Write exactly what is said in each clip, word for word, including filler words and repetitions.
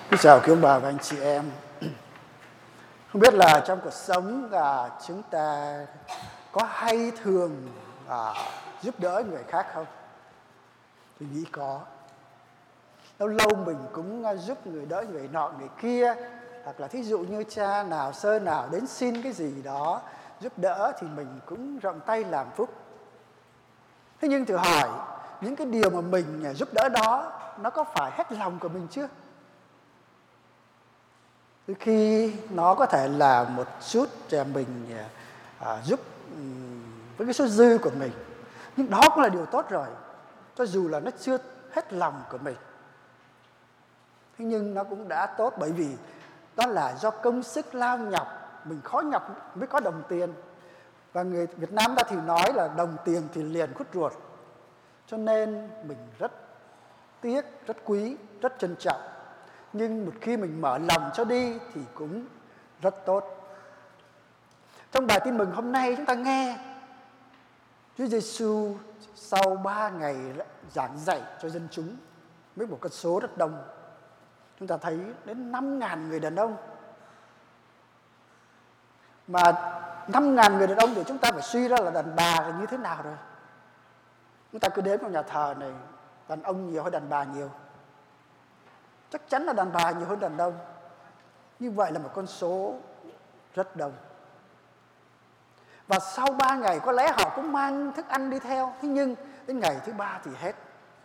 Xin chào quý ông bà và anh chị em. Không biết là trong cuộc sống là chúng ta có hay thường à, giúp đỡ người khác không? Tôi nghĩ có. Lâu lâu mình cũng giúp người đỡ người nọ người kia, hoặc là thí dụ như cha nào sơ nào đến xin cái gì đó giúp đỡ thì mình cũng rộng tay làm phúc. Thế nhưng thử hỏi, những cái điều mà mình giúp đỡ đó nó có phải hết lòng của mình chưa? Đôi khi nó có thể là một chút mình à, giúp với cái số dư của mình, nhưng đó cũng là điều tốt rồi, cho dù là nó chưa hết lòng của mình. Thế nhưng nó cũng đã tốt, bởi vì đó là do công sức lao nhọc, mình khó nhọc mới có đồng tiền. Và người Việt Nam ta thì nói là đồng tiền thì liền khuất ruột. Cho nên mình rất tiếc, rất quý, rất trân trọng. Nhưng một khi mình mở lòng cho đi thì cũng rất tốt. Trong bài tin mừng hôm nay chúng ta nghe Chúa Giêsu sau ba ngày giảng dạy cho dân chúng với một con số rất đông. Chúng ta thấy đến năm ngàn người đàn ông. Mà năm ngàn người đàn ông thì chúng ta phải suy ra là đàn bà là như thế nào rồi. Chúng ta cứ đến vào nhà thờ này, đàn ông nhiều hay đàn bà nhiều? Chắc chắn là đàn bà nhiều hơn đàn ông. Như vậy là một con số rất đông. Và sau ba ngày có lẽ họ cũng mang thức ăn đi theo. Thế nhưng đến ngày thứ ba thì hết.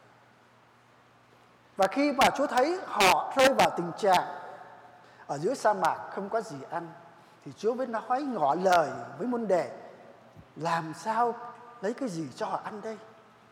Và khi mà Chúa thấy họ rơi vào tình trạng ở giữa sa mạc không có gì ăn, thì Chúa mới nói ngỏ lời với môn đệ: làm sao lấy cái gì cho họ ăn đây?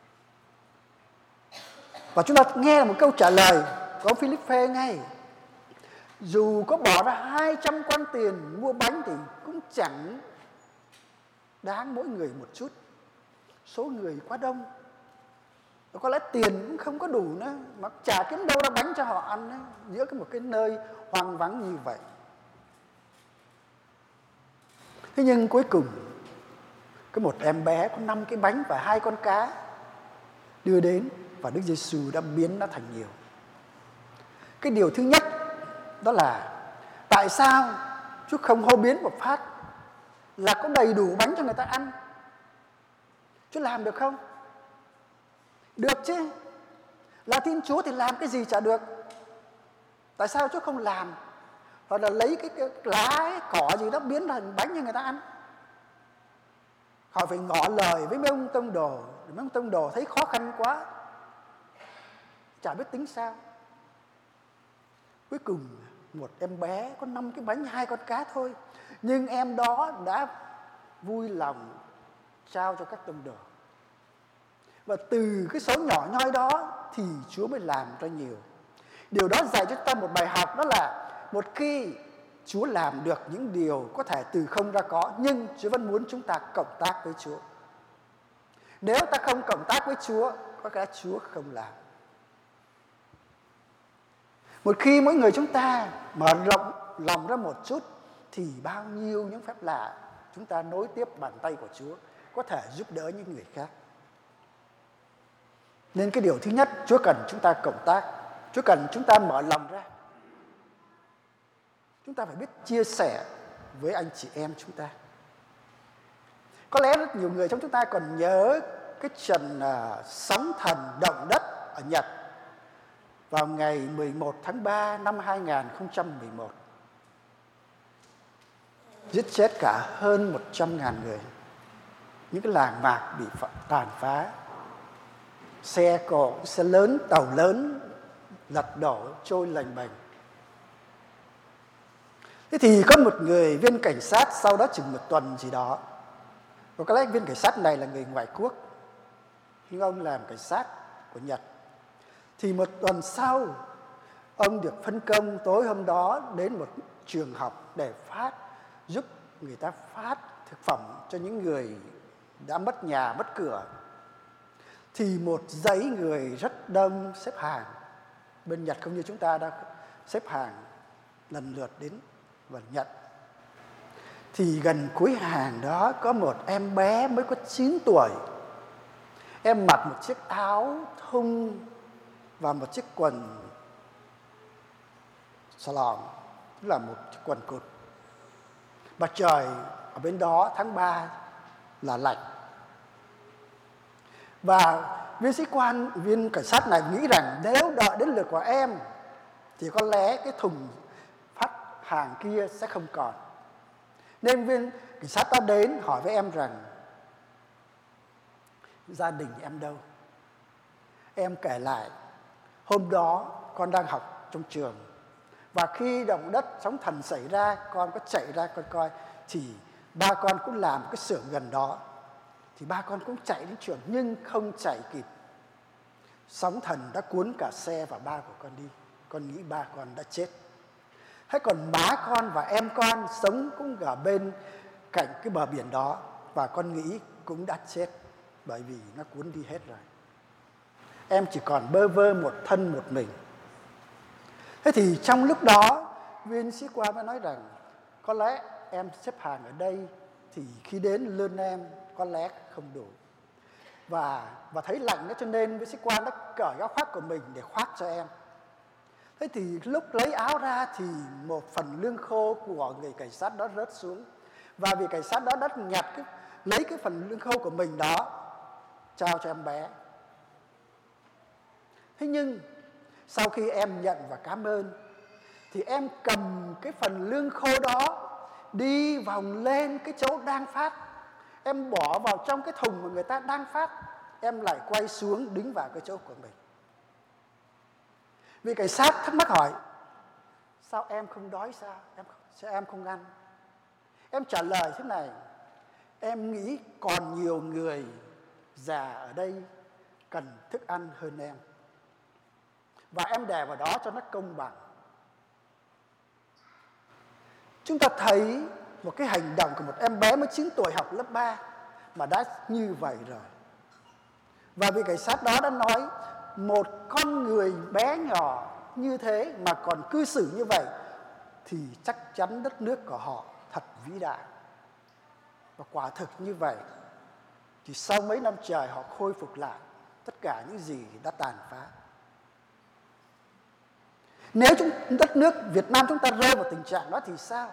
Và chúng ta nghe một câu trả lời của ông Philippe ngay: dù có bỏ ra hai trăm quan tiền mua bánh thì cũng chẳng đáng mỗi người một chút. Số người quá đông, và có lẽ tiền cũng không có đủ nữa, mà chả kiếm đâu ra bánh cho họ ăn ấy, giữa một cái nơi hoang vắng như vậy. Thế nhưng cuối cùng, có một em bé có năm cái bánh và hai con cá đưa đến, và Đức Giêsu đã biến nó thành nhiều. Cái điều thứ nhất đó là tại sao Chúa không hô biến một phát là có đầy đủ bánh cho người ta ăn? Chúa làm được không? Được chứ. Là tin Chúa thì làm cái gì chả được. Tại sao Chúa không làm? Hoặc là lấy cái, cái lá cái cỏ gì đó biến thành bánh cho người ta ăn? Họ phải ngỏ lời với mấy ông tông đồ. Mấy ông tông đồ thấy khó khăn quá, chả biết tính sao. Cuối cùng một em bé có năm cái bánh hai con cá thôi, nhưng em đó đã vui lòng trao cho các tông đồ. Và từ cái số nhỏ nhoi đó thì Chúa mới làm ra nhiều. Điều đó dạy cho ta một bài học, đó là một khi Chúa làm được những điều có thể từ không ra có, nhưng Chúa vẫn muốn chúng ta cộng tác với Chúa. Nếu ta không cộng tác với Chúa, có lẽ Chúa không làm. Một khi mỗi người chúng ta mở rộng lòng ra một chút, thì bao nhiêu những phép lạ chúng ta nối tiếp bàn tay của Chúa có thể giúp đỡ những người khác. Nên cái điều thứ nhất, Chúa cần chúng ta cộng tác. Chúa cần chúng ta mở lòng ra. Chúng ta phải biết chia sẻ với anh chị em chúng ta. Có lẽ rất nhiều người trong chúng ta còn nhớ cái trận uh, sóng thần động đất ở Nhật vào ngày mười một tháng ba năm hai nghìn không trăm mười một. Giết chết cả hơn một trăm ngàn người. Những cái làng mạc bị tàn phá. Xe cộ, xe lớn, tàu lớn lật đổ, trôi lềnh bềnh. Thế thì có một người viên cảnh sát sau đó chừng một tuần gì đó, và có lẽ viên cảnh sát này là người ngoại quốc, nhưng ông làm cảnh sát của Nhật. Thì một tuần sau, ông được phân công tối hôm đó đến một trường học để phát, giúp người ta phát thực phẩm cho những người đã mất nhà, mất cửa. Thì một dãy người rất đông xếp hàng. Bên Nhật không như chúng ta đã xếp hàng lần lượt đến và nhận. Thì gần cuối hàng đó có một em bé mới có chín tuổi. Em mặc một chiếc áo thun và một chiếc quần Salon, tức là một quần cụt. Và trời ở bên đó tháng ba là lạnh. Và viên sĩ quan, viên cảnh sát này nghĩ rằng nếu đợi đến lượt của em thì có lẽ cái thùng phát hàng kia sẽ không còn. Nên viên cảnh sát ta đến hỏi với em rằng gia đình em đâu? Em kể lại hôm đó con đang học trong trường, và khi động đất sóng thần xảy ra, con có chạy ra con coi, thì ba con cũng làm cái xưởng gần đó. Thì ba con cũng chạy đến trường nhưng không chạy kịp. Sóng thần đã cuốn cả xe và ba của con đi. Con nghĩ ba con đã chết. Thế còn má con và em con sống cũng ở bên cạnh cái bờ biển đó, và con nghĩ cũng đã chết bởi vì nó cuốn đi hết rồi. Em chỉ còn bơ vơ một thân một mình. Thế thì trong lúc đó, viên sĩ quan mới nói rằng có lẽ em xếp hàng ở đây thì khi đến lương em có lẽ không đủ. Và, và thấy lạnh đó, cho nên viên sĩ quan đã cởi áo khoác của mình để khoác cho em. Thế thì lúc lấy áo ra thì một phần lương khô của người cảnh sát đó rớt xuống. Và vị cảnh sát đó đã nhặt cái, lấy cái phần lương khô của mình đó trao cho em bé. Thế nhưng sau khi em nhận và cảm ơn thì em cầm cái phần lương khô đó đi vòng lên cái chỗ đang phát. Em bỏ vào trong cái thùng mà người ta đang phát. Em lại quay xuống đứng vào cái chỗ của mình. Vị cảnh sát thắc mắc hỏi: sao em không đói sao? Em, sao em không ăn? Em trả lời thế này: em nghĩ còn nhiều người già ở đây cần thức ăn hơn em, và em đè vào đó cho nó công bằng. Chúng ta thấy một cái hành động của một em bé mới chín tuổi học lớp ba mà đã như vậy rồi. Và vị cảnh sát đó đã nói, một con người bé nhỏ như thế mà còn cư xử như vậy thì chắc chắn đất nước của họ thật vĩ đại. Và quả thực như vậy, thì sau mấy năm trời họ khôi phục lại tất cả những gì đã tàn phá. Nếu chúng, đất nước Việt Nam chúng ta rơi vào tình trạng đó thì sao?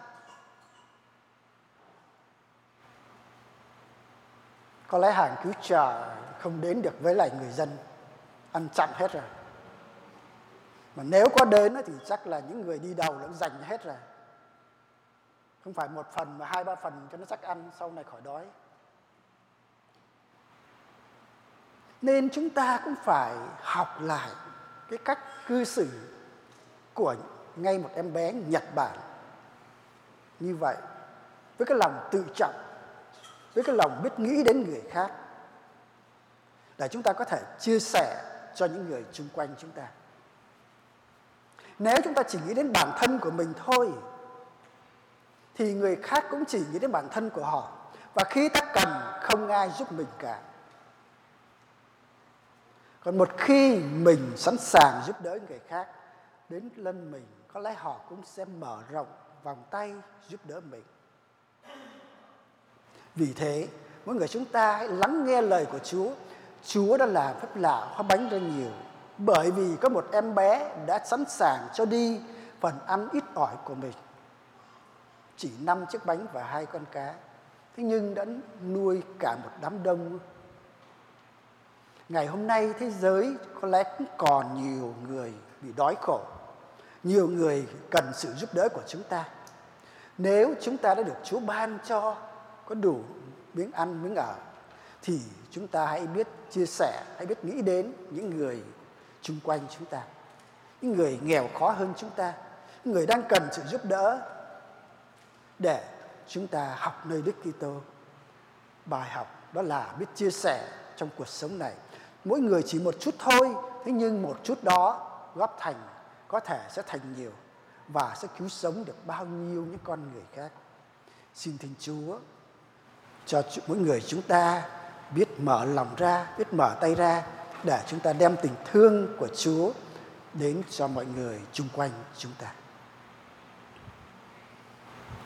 Có lẽ hàng cứu trợ không đến được với lại người dân, ăn chặn hết rồi. Mà nếu có đến thì chắc là những người đi đầu đã dành hết rồi. Không phải một phần mà hai ba phần cho nó chắc ăn, sau này khỏi đói. Nên chúng ta cũng phải học lại cái cách cư xử của ngay một em bé Nhật Bản như vậy, với cái lòng tự trọng, với cái lòng biết nghĩ đến người khác, để chúng ta có thể chia sẻ cho những người xung quanh chúng ta. Nếu chúng ta chỉ nghĩ đến bản thân của mình thôi thì người khác cũng chỉ nghĩ đến bản thân của họ, và khi ta cần không ai giúp mình cả. Còn một khi mình sẵn sàng giúp đỡ người khác, đến lân mình, có lẽ họ cũng sẽ mở rộng vòng tay giúp đỡ mình. Vì thế, mỗi người chúng ta hãy lắng nghe lời của Chúa. Chúa đã làm phép lạ hóa bánh ra nhiều, bởi vì có một em bé đã sẵn sàng cho đi phần ăn ít ỏi của mình. Chỉ năm chiếc bánh và hai con cá, thế nhưng đã nuôi cả một đám đông. Ngày hôm nay thế giới có lẽ cũng còn nhiều người bị đói khổ, nhiều người cần sự giúp đỡ của chúng ta. Nếu chúng ta đã được Chúa ban cho có đủ miếng ăn, miếng ở, thì chúng ta hãy biết chia sẻ, hãy biết nghĩ đến những người chung quanh chúng ta, những người nghèo khó hơn chúng ta, những người đang cần sự giúp đỡ, để chúng ta học nơi Đức Kitô. Bài học đó là biết chia sẻ trong cuộc sống này. Mỗi người chỉ một chút thôi, thế nhưng một chút đó góp thành, có thể sẽ thành nhiều, và sẽ cứu sống được bao nhiêu những con người khác. Xin Thiên Chúa cho mỗi người chúng ta biết mở lòng ra, biết mở tay ra, để chúng ta đem tình thương của Chúa đến cho mọi người chung quanh chúng ta.